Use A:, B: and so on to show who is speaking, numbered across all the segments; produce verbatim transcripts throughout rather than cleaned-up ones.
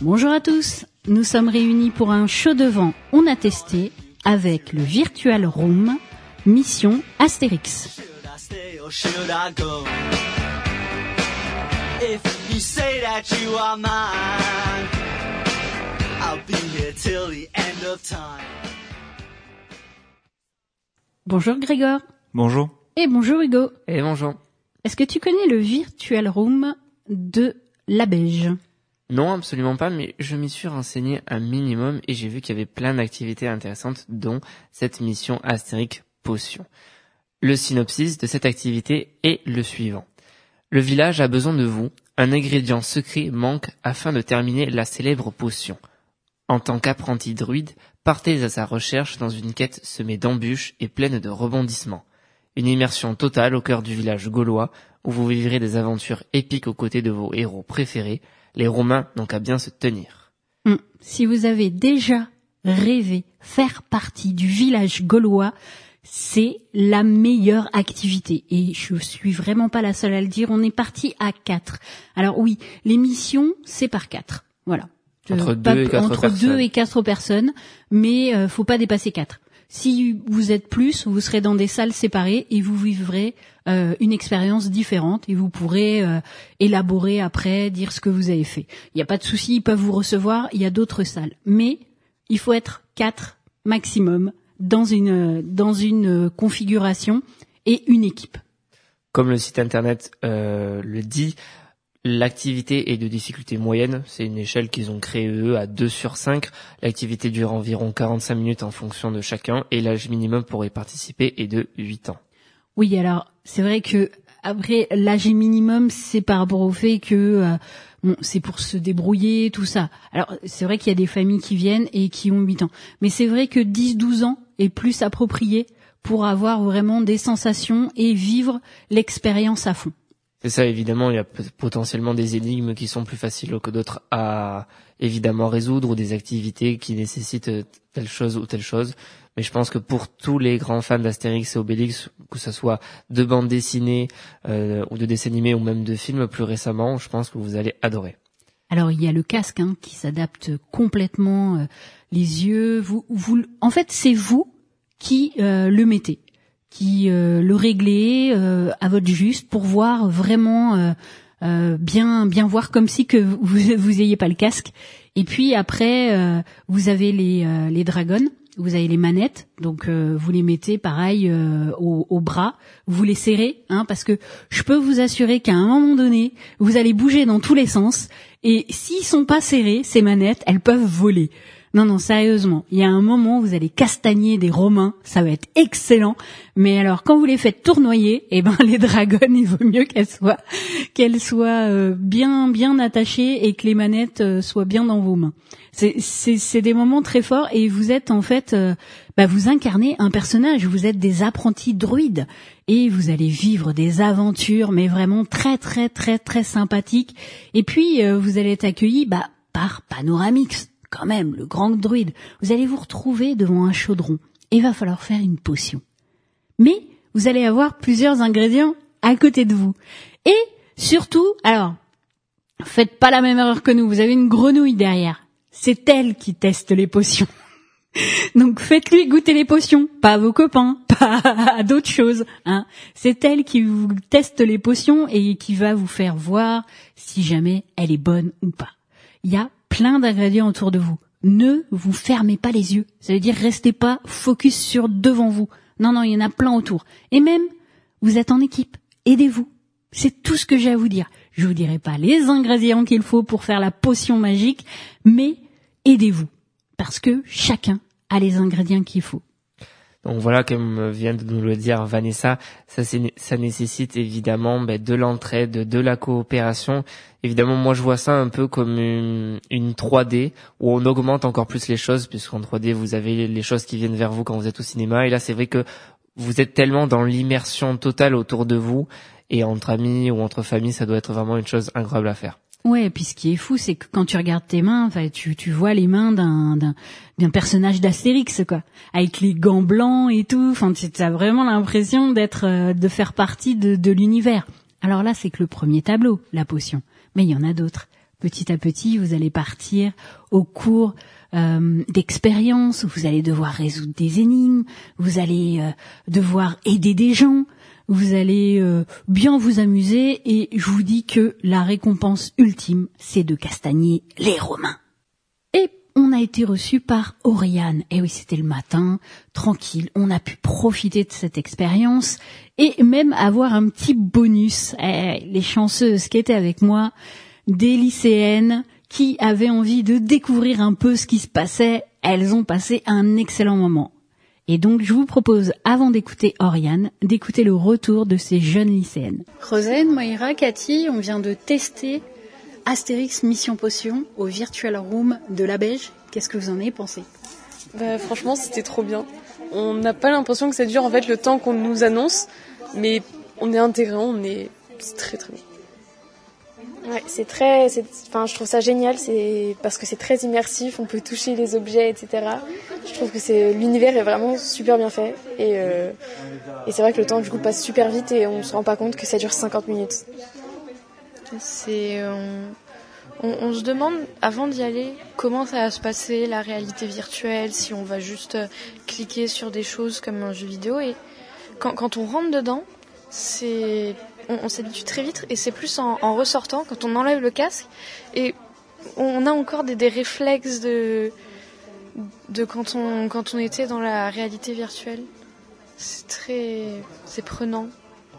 A: Bonjour à tous, nous sommes réunis pour un show de vent on a testé avec le Virtual Room, mission Astérix. Bonjour Grégor.
B: Bonjour.
A: Et bonjour Hugo.
B: Et bonjour.
A: Est-ce que tu connais le Virtual Room de La Beige ?
B: Non, absolument pas, mais je m'y suis renseigné un minimum et j'ai vu qu'il y avait plein d'activités intéressantes, dont cette mission Astérix Potion. Le synopsis de cette activité est le suivant. Le village a besoin de vous, un ingrédient secret manque afin de terminer la célèbre potion. En tant qu'apprenti druide, partez à sa recherche dans une quête semée d'embûches et pleine de rebondissements. Une immersion totale au cœur du village gaulois, où vous vivrez des aventures épiques aux côtés de vos héros préférés. Les Romains n'ont qu'à bien se tenir.
A: Hum, si vous avez déjà rêvé faire partie du village gaulois, c'est la meilleure activité. Et je suis vraiment pas la seule à le dire, on est parti à quatre. Alors oui, les missions, c'est par quatre. Voilà.
B: Entre,
A: euh,
B: deux,
A: pas,
B: et quatre
A: entre
B: personnes.
A: deux et quatre personnes, mais euh, faut pas dépasser quatre. Si vous êtes plus, vous serez dans des salles séparées et vous vivrez euh, une expérience différente et vous pourrez euh, élaborer après, dire ce que vous avez fait. Il n'y a pas de souci, ils peuvent vous recevoir, il y a d'autres salles. Mais il faut être quatre maximum dans une dans une configuration et une équipe.
B: Comme le site internet euh, le dit, l'activité est de difficulté moyenne, c'est une échelle qu'ils ont créée eux à deux sur cinq. L'activité dure environ quarante-cinq minutes en fonction de chacun et l'âge minimum pour y participer est de huit ans.
A: Oui, alors c'est vrai que après l'âge minimum, c'est par rapport au fait que euh, bon, c'est pour se débrouiller, tout ça. Alors c'est vrai qu'il y a des familles qui viennent et qui ont huit ans, mais c'est vrai que dix douze ans est plus approprié pour avoir vraiment des sensations et vivre l'expérience à fond.
B: C'est ça, évidemment, il y a potentiellement des énigmes qui sont plus faciles que d'autres à évidemment résoudre ou des activités qui nécessitent telle chose ou telle chose. Mais je pense que pour tous les grands fans d'Astérix et Obélix, que ce soit de bandes dessinées euh, ou de dessins animés ou même de films plus récemment, je pense que vous allez adorer.
A: Alors il y a le casque hein, qui s'adapte complètement, euh, les yeux. Vous, vous, en fait, c'est vous qui euh, le mettez. qui euh, le réglez euh, à votre juste pour voir vraiment euh, euh, bien bien voir comme si que vous vous ayez pas le casque. Et puis après euh, vous avez les euh, les dragons, vous avez les manettes, donc euh, vous les mettez pareil euh, au, au bras, vous les serrez hein, parce que je peux vous assurer qu'à un moment donné, vous allez bouger dans tous les sens et s'ils sont pas serrés, ces manettes, elles peuvent voler. Non, non, sérieusement, il y a un moment où vous allez castagner des Romains, ça va être excellent. Mais alors, quand vous les faites tournoyer, eh ben les dragons, il vaut mieux qu'elles soient, qu'elles soient euh, bien, bien attachées et que les manettes euh, soient bien dans vos mains. C'est, c'est, c'est des moments très forts et vous êtes en fait, euh, bah vous incarnez un personnage. Vous êtes des apprentis druides et vous allez vivre des aventures, mais vraiment très, très, très, très sympathiques. Et puis euh, vous allez être accueillis, bah par Panoramix. Quand même, le grand druide, vous allez vous retrouver devant un chaudron et il va falloir faire une potion. Mais vous allez avoir plusieurs ingrédients à côté de vous. Et surtout, alors, faites pas la même erreur que nous, vous avez une grenouille derrière. C'est elle qui teste les potions. Donc faites-lui goûter les potions, pas à vos copains, pas à d'autres choses. Hein. C'est elle qui vous teste les potions et qui va vous faire voir si jamais elle est bonne ou pas. Il y a plein d'ingrédients autour de vous. Ne vous fermez pas les yeux. Ça veut dire restez pas focus sur devant vous. Non, non, il y en a plein autour. Et même, vous êtes en équipe. Aidez-vous. C'est tout ce que j'ai à vous dire. Je vous dirai pas les ingrédients qu'il faut pour faire la potion magique, mais aidez-vous. Parce que chacun a les ingrédients qu'il faut.
B: Donc voilà, comme vient de nous le dire Vanessa, ça, c'est, ça nécessite évidemment ben, de l'entraide, de la coopération. Évidemment, moi je vois ça un peu comme une, une trois D où on augmente encore plus les choses, puisqu'en trois D vous avez les choses qui viennent vers vous quand vous êtes au cinéma. Et là, c'est vrai que vous êtes tellement dans l'immersion totale autour de vous, et entre amis ou entre familles, ça doit être vraiment une chose incroyable à faire.
A: Ouais, et puis ce qui est fou, c'est que quand tu regardes tes mains, enfin, tu, tu vois les mains d'un, d'un, d'un personnage d'Astérix, quoi, avec les gants blancs et tout. Enfin, tu as vraiment l'impression d'être, euh, de faire partie de, de l'univers. Alors là, c'est que le premier tableau, la potion, mais il y en a d'autres. Petit à petit, vous allez partir au cours euh, d'expériences, vous allez devoir résoudre des énigmes, vous allez euh, devoir aider des gens, vous allez euh, bien vous amuser et je vous dis que la récompense ultime, c'est de castagner les Romains. Et on a été reçu par Oriane. Et oui, c'était le matin, tranquille, on a pu profiter de cette expérience et même avoir un petit bonus. Eh, les chanceuses qui étaient avec moi, des lycéennes qui avaient envie de découvrir un peu ce qui se passait, elles ont passé un excellent moment. Et donc, je vous propose, avant d'écouter Oriane, d'écouter le retour de ces jeunes lycéennes. Rosen, Moira, Cathy, on vient de tester Astérix Mission Potion au Virtual Room de la Beige. Qu'est-ce que vous en avez pensé ?
C: Bah, franchement, c'était trop bien. On n'a pas l'impression que ça dure en fait le temps qu'on nous annonce, mais on est intégré, on est c'est très très bien.
D: Ouais, c'est très, c'est, enfin, je trouve ça génial, c'est parce que c'est très immersif, on peut toucher les objets, et cetera. Je trouve que c'est l'univers est vraiment super bien fait et euh, et c'est vrai que le temps du coup passe super vite et on se rend pas compte que ça dure cinquante minutes.
E: C'est, on, on, on se demande avant d'y aller comment ça va se passer la réalité virtuelle, si on va juste cliquer sur des choses comme un jeu vidéo et quand quand on rentre dedans, c'est On, on s'habitue très vite et c'est plus en, en ressortant quand on enlève le casque et on a encore des, des réflexes de, de quand on, quand on était dans la réalité virtuelle. C'est très, c'est prenant.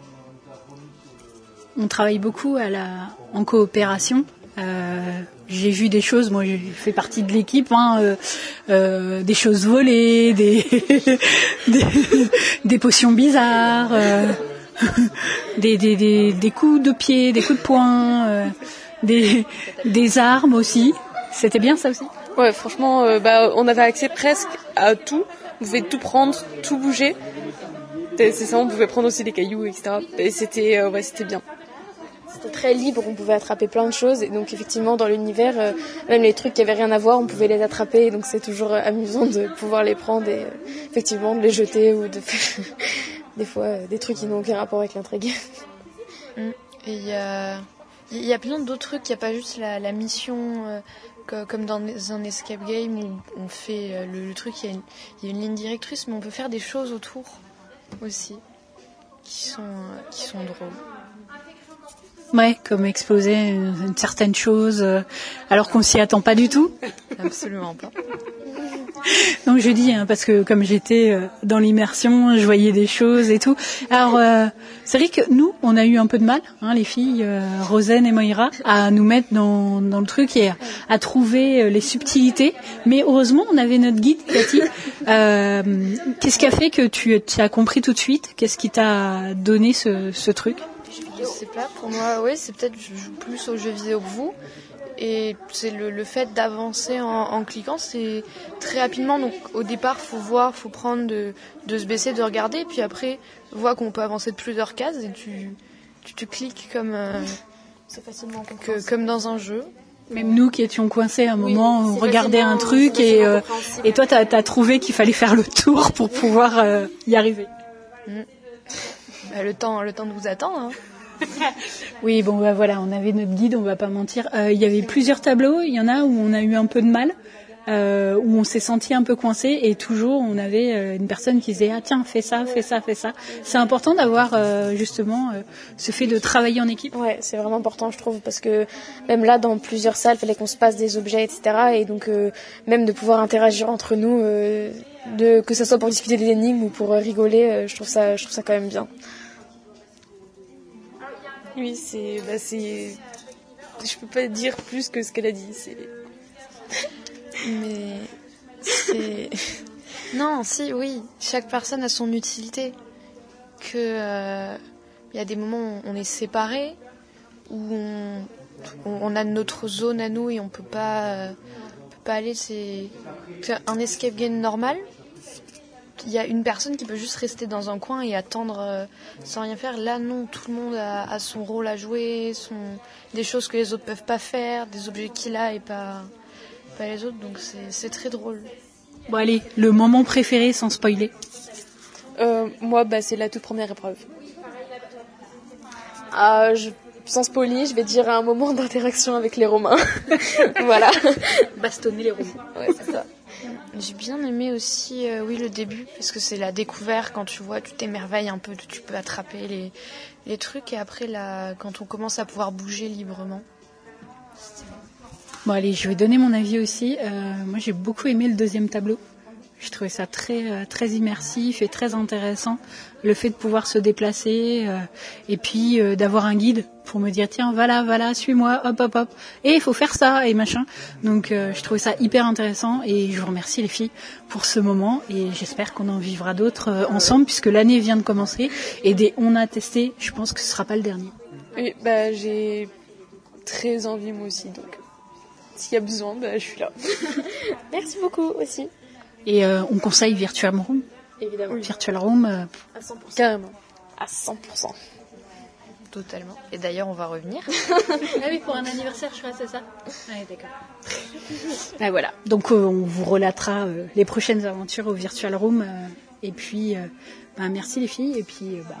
A: On travaille beaucoup à la, en coopération. Euh, j'ai vu des choses, moi j'ai fait partie de l'équipe, hein, euh, euh, des choses volées, des, des, des potions bizarres. Euh, des, des, des, des coups de pied, des coups de poing, euh, des, des armes aussi. C'était bien ça aussi ?
C: Ouais, franchement, euh, bah, on avait accès presque à tout. On pouvait tout prendre, tout bouger. C'est ça, on pouvait prendre aussi des cailloux, et cetera. Et c'était, euh, ouais, c'était bien.
D: C'était très libre, on pouvait attraper plein de choses. Et donc effectivement, dans l'univers, euh, même les trucs qui avaient rien à voir, on pouvait les attraper. Et donc c'est toujours euh, amusant de pouvoir les prendre et euh, effectivement de les jeter ou de faire... des fois euh, des trucs qui n'ont aucun rapport avec l'intrigue.
E: Et il y a, il y a plein d'autres trucs, il n'y a pas juste la, la mission euh, que, comme dans un escape game où on fait euh, le, le truc, il y, a une, il y a une ligne directrice, mais on peut faire des choses autour aussi qui sont, euh, qui sont drôles.
A: Ouais, comme exploser une, une certaine chose euh, alors qu'on s'y attend pas du tout.
E: Absolument pas.
A: Donc je dis, hein, parce que comme j'étais euh, dans l'immersion, je voyais des choses et tout. Alors euh, c'est vrai que nous, on a eu un peu de mal, hein, les filles, euh, Rosen et Moira, à nous mettre dans, dans le truc et à, à trouver euh, les subtilités. Mais heureusement, on avait notre guide, Cathy. Euh, qu'est-ce qui a fait que tu, tu as compris tout de suite ? Qu'est-ce qui t'a donné ce, ce truc ?
E: Je sais pas, pour moi, oui, c'est peut-être je joue plus aux jeux vidéo que vous. Et c'est le, le fait d'avancer en, en cliquant, c'est très rapidement. Donc au départ, faut voir, faut prendre de, de se baisser, de regarder. Puis après, voir qu'on peut avancer de plusieurs cases et tu, tu te cliques comme, euh,
D: C'est facilement
E: que, comme dans un jeu.
A: Même nous qui étions coincés à un moment,
D: oui,
A: on regardait un truc et, euh, et toi, t'as, t'as trouvé qu'il fallait faire le tour pour pouvoir euh, y arriver.
E: Mmh. Bah, le temps, le temps de vous attendre. Hein.
A: Oui, bon, bah, voilà, on avait notre guide, on va pas mentir. Euh, il y avait plusieurs tableaux, il y en a où on a eu un peu de mal, euh, où on s'est senti un peu coincé, et toujours on avait euh, une personne qui disait ah tiens, fais ça, fais ça, fais ça. C'est important d'avoir euh, justement euh, ce fait de travailler en équipe.
D: Ouais, c'est vraiment important, je trouve, parce que même là, dans plusieurs salles, il fallait qu'on se passe des objets, et cetera. Et donc euh, même de pouvoir interagir entre nous, euh, de que ce soit pour discuter des énigmes ou pour euh, rigoler, euh, je trouve ça, je trouve ça quand même bien.
C: Oui, c'est, bah c'est, je peux pas dire plus que ce qu'elle a dit. C'est...
E: Mais c'est non, si, oui, chaque personne a son utilité. Que euh, y a des moments où on est séparés, où on, on a notre zone à nous et on peut pas, euh, on peut pas aller. C'est un escape game normal. Il y a une personne qui peut juste rester dans un coin et attendre euh, sans rien faire. Là, non, tout le monde a, a son rôle à jouer, son, des choses que les autres peuvent pas faire, des objets qu'il a et pas, pas les autres. Donc c'est, c'est très drôle.
A: Bon allez, le moment préféré sans spoiler.
C: Euh, moi, bah, c'est la toute première épreuve.
D: Euh, je puissance polie, je vais dire un moment d'interaction avec les Romains. Voilà.
A: Bastonner les Romains.
D: Ouais, c'est ça.
E: J'ai bien aimé aussi, euh, oui, le début, parce que c'est la découverte, quand tu vois, tu t'émerveilles un peu, tu peux attraper les, les trucs, et après, la, quand on commence à pouvoir bouger librement.
A: Bon allez, je vais donner mon avis aussi. Euh, moi j'ai beaucoup aimé le deuxième tableau. Je trouvais ça très euh, très immersif et très intéressant. Le fait de pouvoir se déplacer euh, et puis euh, d'avoir un guide pour me dire tiens voilà voilà suis-moi hop hop hop et il faut faire ça et machin. Donc euh, je trouvais ça hyper intéressant et je vous remercie les filles pour ce moment et j'espère qu'on en vivra d'autres euh, ensemble puisque l'année vient de commencer et dès on a testé, je pense que ce sera pas le dernier.
C: Oui, bah j'ai très envie moi aussi donc s'il y a besoin, bah je suis là.
D: Merci beaucoup aussi.
A: Et euh, on conseille Virtual Room.
D: Évidemment.
A: Oui. Virtual Room. Euh,
D: à cent pour cent.
C: Carrément.
D: À cent pour cent.
E: Totalement. Et d'ailleurs, on va revenir.
A: Ah oui, pour un anniversaire, je crois, c'est ça. Ah, d'accord. Ah, voilà. Donc, euh, on vous relatera euh, les prochaines aventures au Virtual Room. Euh, et puis, euh, bah, merci les filles. Et puis, euh, bah,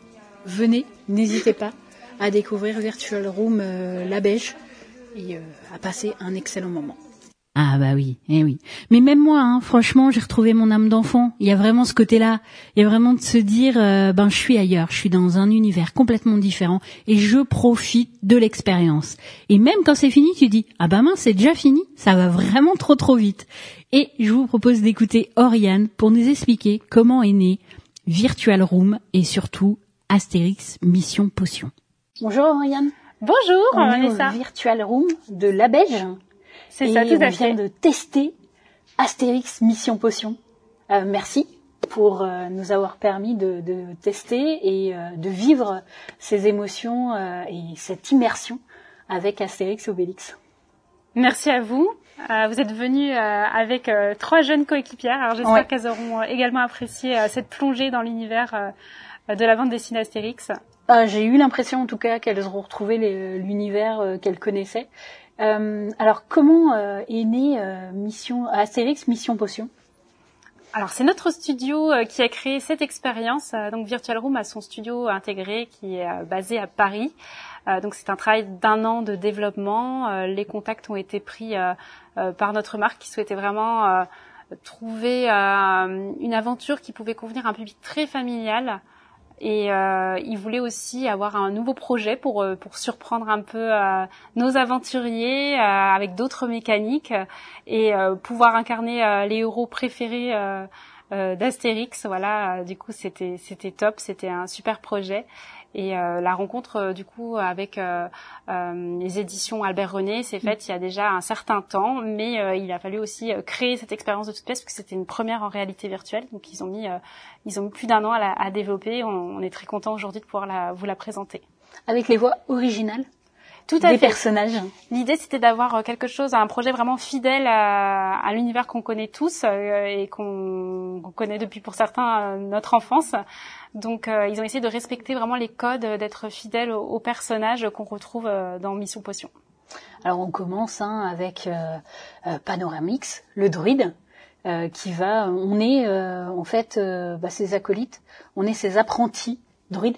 A: venez, n'hésitez pas à découvrir Virtual Room euh, La Beige et euh, à passer un excellent moment. Ah bah oui, eh oui. Mais même moi, hein, franchement, j'ai retrouvé mon âme d'enfant. Il y a vraiment ce côté-là. Il y a vraiment de se dire, euh, ben je suis ailleurs, je suis dans un univers complètement différent et je profite de l'expérience. Et même quand c'est fini, tu dis, ah bah mince, c'est déjà fini. Ça va vraiment trop trop vite. Et je vous propose d'écouter Oriane pour nous expliquer comment est né Virtual Room et surtout Astérix Mission Potion. Bonjour Oriane.
F: Bonjour,
A: on est
F: Vanessa.
A: au Virtual Room de La Beige.
F: C'est
A: et
F: ça, tout à
A: on
F: fait.
A: vient de tester Astérix Mission Potion. Euh, merci pour euh, nous avoir permis de, de tester et euh, de vivre ces émotions euh, et cette immersion avec Astérix et Obélix.
F: Merci à vous. Euh, vous êtes venus euh, avec euh, trois jeunes coéquipières. Alors j'espère
A: Ouais.
F: qu'elles auront euh, également apprécié euh, cette plongée dans l'univers euh, de la bande dessinée Astérix.
A: Ah, j'ai eu l'impression en tout cas qu'elles auront retrouvé les, l'univers euh, qu'elles connaissaient. Euh, alors comment euh, est né euh, Mission Astérix Mission Potion?
F: Alors c'est notre studio euh, qui a créé cette expérience. Euh, donc Virtual Room a son studio intégré qui est euh, basé à Paris. Euh, donc c'est un travail d'un an de développement. Euh, les contacts ont été pris euh, euh, par notre marque qui souhaitait vraiment euh, trouver euh, une aventure qui pouvait convenir à un public très familial. Et euh, ils voulaient aussi avoir un nouveau projet pour euh, pour surprendre un peu euh, nos aventuriers euh, avec d'autres mécaniques et euh, pouvoir incarner euh, les héros préférés euh, euh, d'Astérix. Voilà, du coup c'était c'était top, c'était un super projet. Et euh, la rencontre euh, du coup avec euh, euh, les éditions Albert René s'est faite il y a déjà un certain temps, mais euh, il a fallu aussi euh, créer cette expérience de toute pièce parce que c'était une première en réalité virtuelle. Donc ils ont mis euh, ils ont mis plus d'un an à, la, à développer. On, on est très content aujourd'hui de pouvoir la, vous la présenter.
A: Avec les voix originales.
F: Tout à
A: des
F: fait.
A: personnages.
F: L'idée, c'était d'avoir quelque chose, un projet vraiment fidèle à, à l'univers qu'on connaît tous euh, et qu'on, qu'on connaît depuis pour certains euh, notre enfance. Donc, euh, ils ont essayé de respecter vraiment les codes, d'être fidèles aux, aux personnages qu'on retrouve euh, dans Mission Potion.
A: Alors, on commence hein, avec euh, euh, Panoramix, le druide, euh, qui va. On est euh, en fait euh, bah, ses acolytes, on est ses apprentis druides.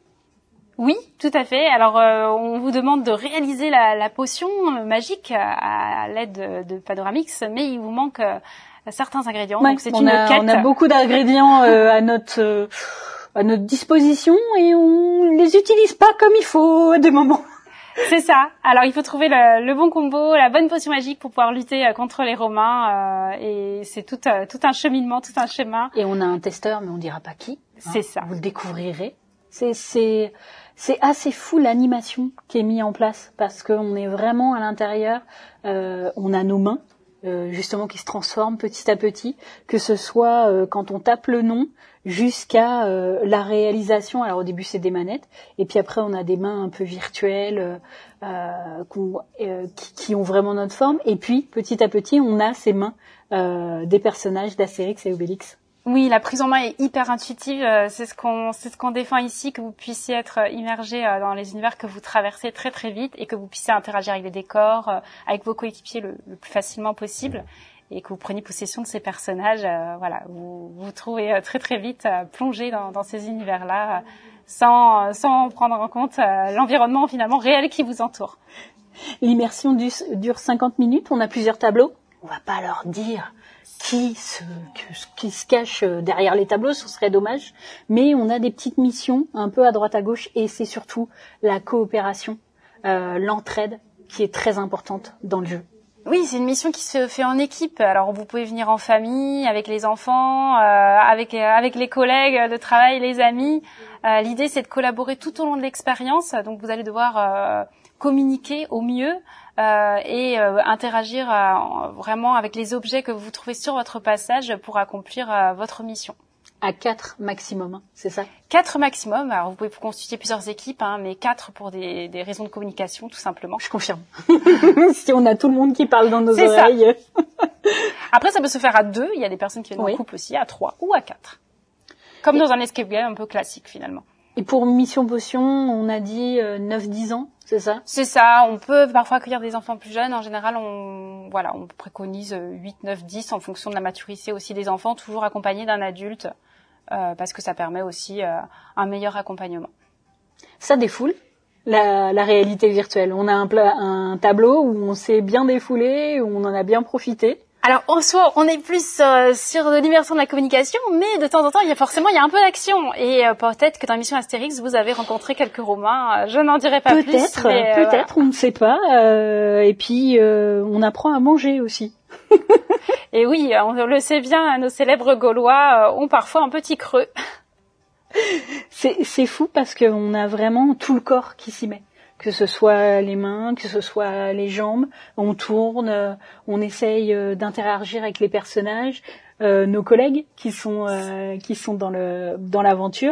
F: Oui, tout à fait. Alors, euh, on vous demande de réaliser la, la potion magique à, à l'aide de, de Panoramix, mais il vous manque euh, certains ingrédients.
A: Ouais,
F: donc, c'est
A: on
F: une
A: a,
F: quête.
A: On a beaucoup d'ingrédients euh, à notre euh, à notre disposition et on les utilise pas comme il faut à des moments.
F: C'est ça. Alors, il faut trouver le, le bon combo, la bonne potion magique pour pouvoir lutter contre les Romains. Euh, et c'est tout, euh, tout un cheminement, tout un schéma.
A: Et on a un testeur, mais on dira pas qui. Hein,
F: c'est ça.
A: Vous le découvrirez. C'est c'est c'est assez fou l'animation qui est mise en place parce qu'on est vraiment à l'intérieur. Euh, on a nos mains euh, justement qui se transforment petit à petit, que ce soit euh, quand on tape le nom jusqu'à euh, la réalisation. Alors au début c'est des manettes et puis après on a des mains un peu virtuelles euh, qu'on, euh, qui, qui ont vraiment notre forme. Et puis petit à petit on a ces mains euh, des personnages d'Astérix et Obélix.
F: Oui, la prise en main est hyper intuitive. C'est ce qu'on, c'est ce qu'on défend ici, que vous puissiez être immergé dans les univers que vous traversez très très vite et que vous puissiez interagir avec les décors, avec vos coéquipiers le, le plus facilement possible et que vous preniez possession de ces personnages. Voilà, vous vous trouvez très très vite plongé dans, dans ces univers-là. sans, sans prendre en compte euh, l'environnement finalement réel qui vous entoure.
A: L'immersion du, dure cinquante minutes, on a plusieurs tableaux. On va pas leur dire qui se, qui se cache derrière les tableaux, ce serait dommage. Mais on a des petites missions un peu à droite à gauche et c'est surtout la coopération, euh, l'entraide qui est très importante dans le jeu.
F: Oui, c'est une mission qui se fait en équipe. Alors vous pouvez venir en famille, avec les enfants, euh, avec avec les collègues de travail, les amis. Euh, l'idée c'est de collaborer tout au long de l'expérience. Donc vous allez devoir euh, communiquer au mieux euh, et euh, interagir euh, vraiment avec les objets que vous trouvez sur votre passage pour accomplir euh, votre mission.
A: À quatre maximum, hein, c'est ça?
F: Quatre maximum. Alors vous pouvez constituer plusieurs équipes, hein, mais quatre pour des, des raisons de communication, tout simplement.
A: Je confirme. Si on a tout le monde qui parle dans nos
F: c'est
A: oreilles.
F: Ça. Après, ça peut se faire à deux. Il y a des personnes qui viennent
A: oui.
F: en couple aussi, à trois ou à quatre. Comme et... dans un escape game un peu classique finalement.
A: Et pour Mission Potion, on a dit euh, neuf dix ans, c'est ça?
F: C'est ça. On peut parfois accueillir des enfants plus jeunes. En général, on voilà, on préconise huit, neuf, dix en fonction de la maturité aussi des enfants, toujours accompagnés d'un adulte. Euh, parce que ça permet aussi euh, un meilleur accompagnement.
A: Ça défoule la, la réalité virtuelle. On a un, pla- un tableau où on s'est bien défoulé, où on en a bien profité.
F: Alors en soi, on est plus euh, sur de l'immersion de la communication, mais de temps en temps, il y a forcément il y a un peu d'action. Et euh, peut-être que dans Mission Astérix, vous avez rencontré quelques Romains. Je n'en dirai pas
A: peut-être,
F: plus.
A: Mais, peut-être, peut-être, euh, on ne sait pas. Euh, et puis, euh, on apprend à manger aussi.
F: Et oui, on le sait bien, nos célèbres Gaulois ont parfois un petit creux.
A: C'est, c'est fou parce qu'on a vraiment tout le corps qui s'y met. Que ce soit les mains, que ce soit les jambes, on tourne, on essaye d'interagir avec les personnages, euh, nos collègues qui sont euh, qui sont dans le dans l'aventure.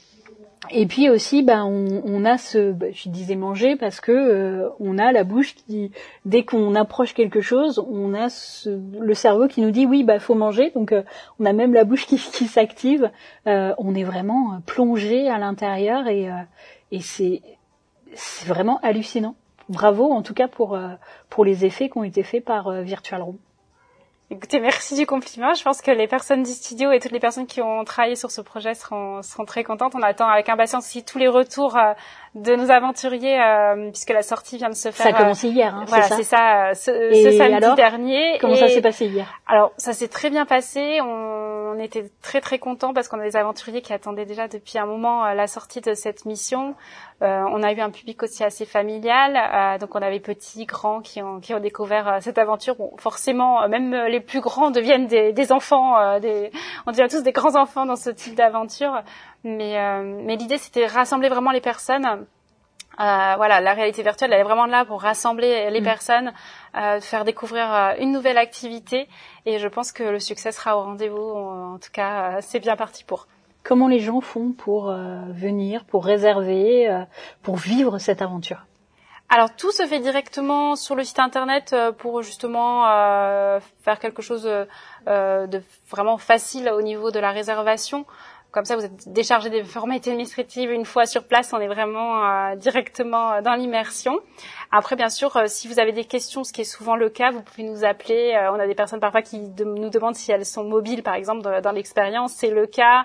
A: Et puis aussi, ben, on, on a ce, ben, je disais manger parce que euh, on a la bouche qui, dès qu'on approche quelque chose, on a ce, le cerveau qui nous dit oui, bah faut manger. Donc euh, on a même la bouche qui, qui s'active. Euh, on est vraiment plongé à l'intérieur et euh, et c'est c'est vraiment hallucinant. Bravo en tout cas pour euh, pour les effets qui ont été faits par euh, Virtual Room.
F: Écoutez, merci du compliment. Je pense que les personnes du studio et toutes les personnes qui ont travaillé sur ce projet seront, seront très contentes. On attend avec impatience aussi tous les retours euh, de nos aventuriers, euh, puisque la sortie vient de se faire.
A: Ça a commencé hier, hein,
F: voilà,
A: c'est ça.
F: c'est ça, ce, ce samedi
A: alors,
F: dernier.
A: Comment
F: et
A: ça s'est passé hier?
F: Alors, ça s'est très bien passé. On, on était très très contents parce qu'on a des aventuriers qui attendaient déjà depuis un moment euh, la sortie de cette mission. Euh, on a eu un public aussi assez familial, euh, donc on avait petits, grands qui ont qui ont découvert euh, cette aventure. Bon, forcément, euh, même les plus grands deviennent des, des enfants, euh, des, on devient tous des grands enfants dans ce type d'aventure. Mais euh, mais l'idée c'était de rassembler vraiment les personnes. Euh, voilà, la réalité virtuelle, elle est vraiment là pour rassembler les mmh. personnes, euh, faire découvrir euh, une nouvelle activité. Et je pense que le succès sera au rendez-vous. En tout cas, euh, c'est bien parti pour.
A: Comment les gens font pour euh, venir, pour réserver, euh, pour vivre cette aventure?
F: Alors tout se fait directement sur le site internet euh, pour justement euh, faire quelque chose euh, de vraiment facile au niveau de la réservation. Comme ça, vous êtes déchargé des formalités administratives une fois sur place. On est vraiment euh, directement dans l'immersion. Après, bien sûr, euh, si vous avez des questions, ce qui est souvent le cas, vous pouvez nous appeler. Euh, on a des personnes parfois qui de, nous demandent si elles sont mobiles, par exemple, dans, dans l'expérience. C'est le cas.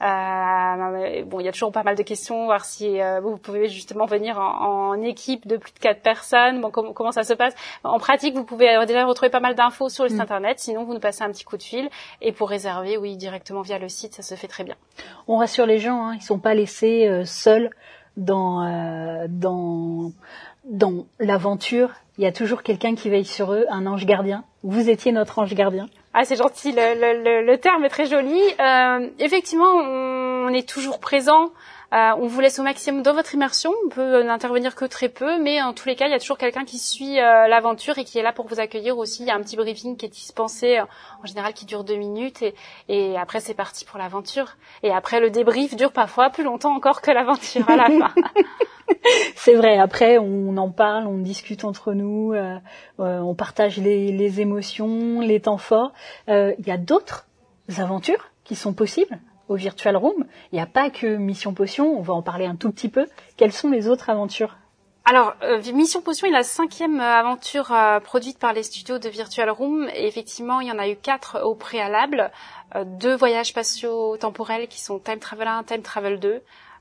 F: Euh, bon, il y a toujours pas mal de questions, voir si euh, vous pouvez justement venir en, en équipe de plus de quatre personnes. Bon, com- comment ça se passe? En pratique, vous pouvez déjà retrouver pas mal d'infos sur le site mmh. internet. Sinon, vous nous passez un petit coup de fil. Et pour réserver, oui, directement via le site, ça se fait très bien.
A: On rassure les gens, hein, ils sont pas laissés euh, seuls dans euh, dans dans l'aventure. Il y a toujours quelqu'un qui veille sur eux, un ange gardien. Vous étiez notre ange gardien.
F: Ah, c'est gentil, le, le, le, le terme est très joli. Euh, effectivement, on, on est toujours présent. Euh, on vous laisse au maximum dans votre immersion. On peut n'intervenir que très peu, mais en tous les cas, il y a toujours quelqu'un qui suit euh, l'aventure et qui est là pour vous accueillir aussi. Il y a un petit briefing qui est dispensé, euh, en général, qui dure deux minutes, et, et après c'est parti pour l'aventure. Et après, le débrief dure parfois plus longtemps encore que l'aventure à la fin.
A: C'est vrai. Après, on en parle, on discute entre nous, euh, euh, on partage les, les émotions, les temps forts. Euh, il y a d'autres aventures qui sont possibles au Virtual Room. Il n'y a pas que Mission Potion, on va en parler un tout petit peu. Quelles sont les autres aventures?
F: Alors, euh, Mission Potion est la cinquième aventure euh, produite par les studios de Virtual Room. Et effectivement, il y en a eu quatre au préalable. Euh, deux voyages spatio-temporels qui sont Time Travel un, Time Travel deux.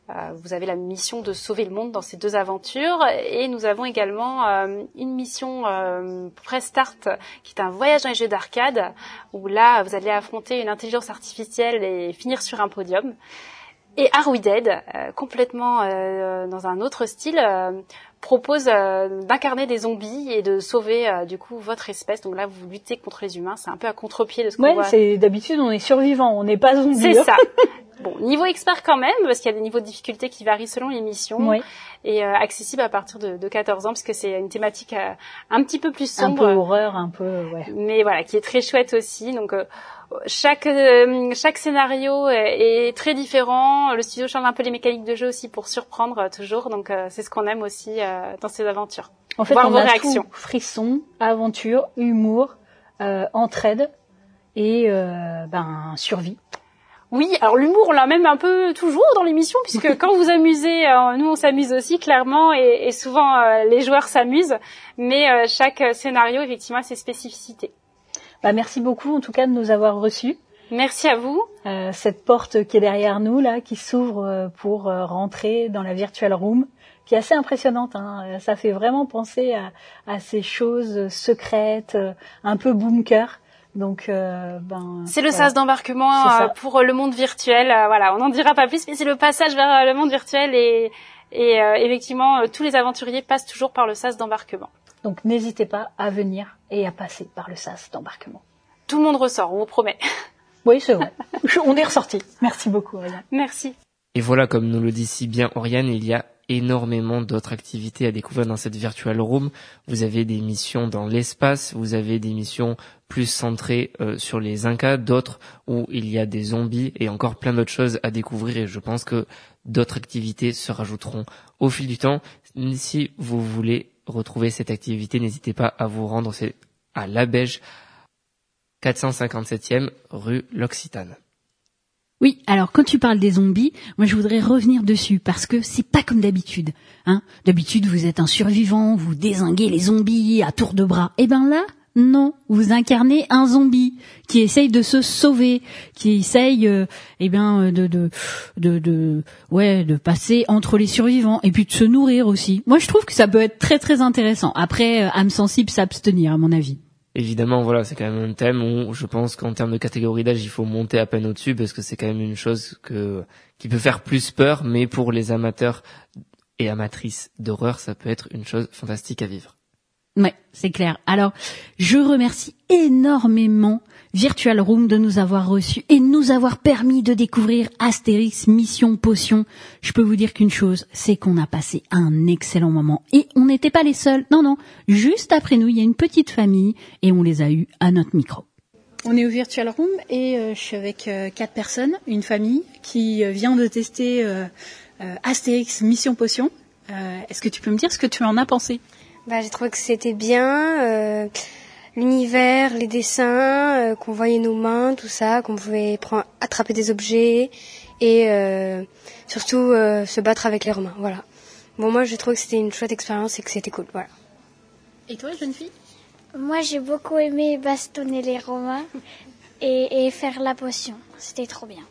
F: Euh, vous avez la mission de sauver le monde dans ces deux aventures et nous avons également euh, une mission euh, Press Start qui est un voyage dans les jeux d'arcade où là vous allez affronter une intelligence artificielle et finir sur un podium. Et Are We Dead, euh, complètement euh, dans un autre style, euh, propose euh, d'incarner des zombies et de sauver euh, du coup votre espèce. Donc là vous luttez contre les humains, c'est un peu à contre-pied de ce qu'on
A: ouais,
F: voit.
A: c'est d'habitude on est survivant, on n'est pas zombie.
F: C'est ça. Bon, niveau expert quand même, parce qu'il y a des niveaux de difficulté qui varient selon les missions,
A: ouais.
F: et euh, accessible à partir de, de quatorze ans, parce que c'est une thématique euh, un petit peu plus sombre.
A: Un peu horreur, un peu, ouais.
F: Mais voilà, qui est très chouette aussi. Donc euh, chaque euh, chaque scénario est, est très différent. Le studio change un peu les mécaniques de jeu aussi pour surprendre euh, toujours. Donc euh, c'est ce qu'on aime aussi euh, dans ces aventures.
A: En fait,
F: voir
A: on
F: vos
A: a
F: réactions.
A: tout, frisson, aventure, humour, euh, entraide et euh, ben survie.
F: Oui, alors l'humour, on l'a même un peu toujours dans l'émission, puisque quand vous amusez, euh, nous on s'amuse aussi clairement, et, et souvent euh, les joueurs s'amusent, mais euh, chaque scénario effectivement a ses spécificités.
A: Bah merci beaucoup en tout cas de nous avoir reçus.
F: Merci à vous.
A: Euh, cette porte qui est derrière nous là, qui s'ouvre euh, pour euh, rentrer dans la virtual room, qui est assez impressionnante. Hein. Ça fait vraiment penser à, à ces choses secrètes, euh, un peu bunker. Donc, euh, ben,
F: c'est le
A: voilà.
F: sas d'embarquement euh, pour le monde virtuel. Euh, voilà, on n'en dira pas plus, mais c'est le passage vers euh, le monde virtuel et, et euh, effectivement, euh, tous les aventuriers passent toujours par le sas d'embarquement.
A: Donc, n'hésitez pas à venir et à passer par le sas d'embarquement.
F: Tout le monde ressort, on vous promet.
A: Oui, c'est vrai. On est ressorti. Merci beaucoup, Oriane.
F: Merci.
B: Et voilà, comme nous le dit si bien Oriane, il y a énormément d'autres activités à découvrir dans cette virtual room. Vous avez des missions dans l'espace, vous avez des missions plus centrées euh, sur les Incas, d'autres où il y a des zombies et encore plein d'autres choses à découvrir, et je pense que d'autres activités se rajouteront au fil du temps. Si vous voulez retrouver cette activité, n'hésitez pas à vous rendre, c'est à Labège, quatre cent cinquante-septième rue L'Occitane.
A: Oui, alors quand tu parles des zombies, moi je voudrais revenir dessus parce que c'est pas comme d'habitude. Hein, d'habitude vous êtes un survivant, vous dézinguez les zombies à tour de bras. Eh ben là, non, vous incarnez un zombie qui essaye de se sauver, qui essaye, euh, eh bien, de, de, de, de, ouais, de passer entre les survivants et puis de se nourrir aussi. Moi je trouve que ça peut être très très intéressant. Après, euh, âme sensible, s'abstenir à mon avis.
B: Évidemment, voilà, c'est quand même un thème où je pense qu'en termes de catégorie d'âge, il faut monter à peine au-dessus parce que c'est quand même une chose que qui peut faire plus peur, mais pour les amateurs et amatrices d'horreur, ça peut être une chose fantastique à vivre.
A: Ouais, c'est clair. Alors, je remercie énormément Virtual Room de nous avoir reçus et de nous avoir permis de découvrir Astérix Mission Potion. Je peux vous dire qu'une chose, c'est qu'on a passé un excellent moment. Et on n'était pas les seuls. Non, non. Juste après nous, il y a une petite famille et on les a eus à notre micro. On est au Virtual Room et euh, je suis avec euh, quatre personnes, une famille qui euh, vient de tester euh, euh, Astérix Mission Potion. Euh, est-ce que tu peux me dire ce que tu en as pensé ?
G: Bah, j'ai trouvé que c'était bien, euh, l'univers, les dessins, euh, qu'on voyait nos mains, tout ça, qu'on pouvait prendre, attraper des objets et euh, surtout euh, se battre avec les Romains, voilà. Bon, moi, j'ai trouvé que c'était une chouette expérience et que c'était cool, voilà.
A: Et toi, jeune fille ?
H: Moi, j'ai beaucoup aimé bastonner les Romains et, et faire la potion. C'était trop bien.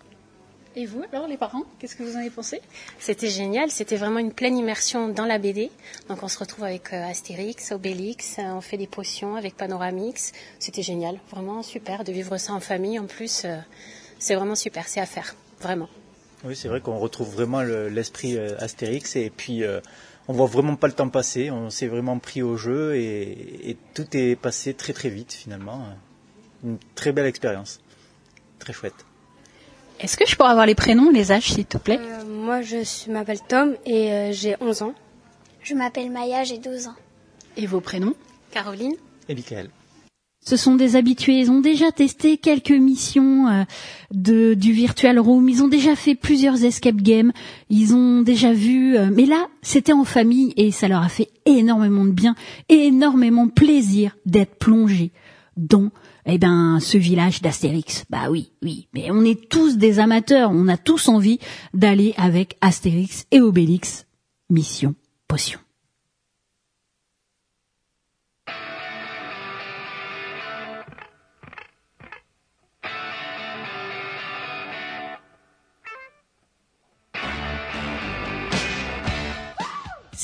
A: Et vous, alors, les parents, qu'est-ce que vous en avez pensé ?
I: C'était génial, c'était vraiment une pleine immersion dans la B D. Donc on se retrouve avec euh, Astérix, Obélix, euh, on fait des potions avec Panoramix. C'était génial, vraiment super de vivre ça en famille. En plus, euh, c'est vraiment super, c'est à faire, vraiment.
J: Oui, c'est vrai qu'on retrouve vraiment le, l'esprit euh, Astérix et puis euh, on voit vraiment pas le temps passer. On s'est vraiment pris au jeu et, et tout est passé très très vite finalement. Une très belle expérience, très chouette.
A: Est-ce que je pourrais avoir les prénoms, les âges, s'il te plaît ?
G: Euh, moi, je suis- m'appelle Tom et euh, j'ai onze ans.
H: Je m'appelle Maya, j'ai douze ans.
A: Et vos prénoms ?
I: Caroline ?
J: Et Michael.
A: Ce sont des habitués, ils ont déjà testé quelques missions euh, de du Virtual Room, ils ont déjà fait plusieurs escape games, ils ont déjà vu, euh, mais là, c'était en famille et ça leur a fait énormément de bien, énormément de plaisir d'être plongés dans eh ben ce village d'Astérix. Bah oui, oui, mais on est tous des amateurs, on a tous envie d'aller avec Astérix et Obélix. Mission Potion.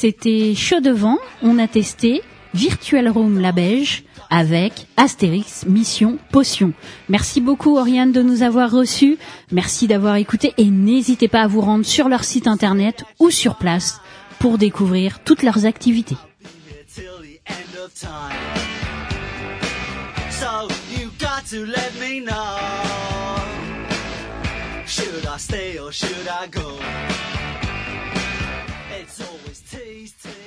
A: C'était Chaud Devant. On a testé Virtual Room La Beige avec Astérix Mission Potion. Merci beaucoup Oriane de nous avoir reçus. Merci d'avoir écouté et n'hésitez pas à vous rendre sur leur site internet ou sur place pour découvrir toutes leurs activités. So you got to let me know. Should I stay or should I go? It's always tease, tease.